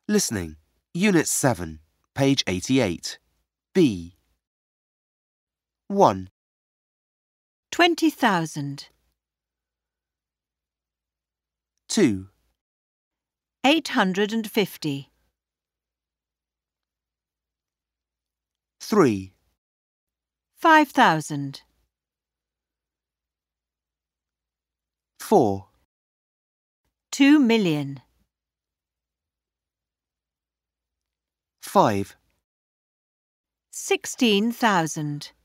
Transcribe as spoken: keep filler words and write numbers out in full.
Listening. Unit seven, page eighty-eight. B. one. Twenty thousand. two. Eight hundred and fifty. three. Five thousand. four. Two million. five. Sixteen thousand.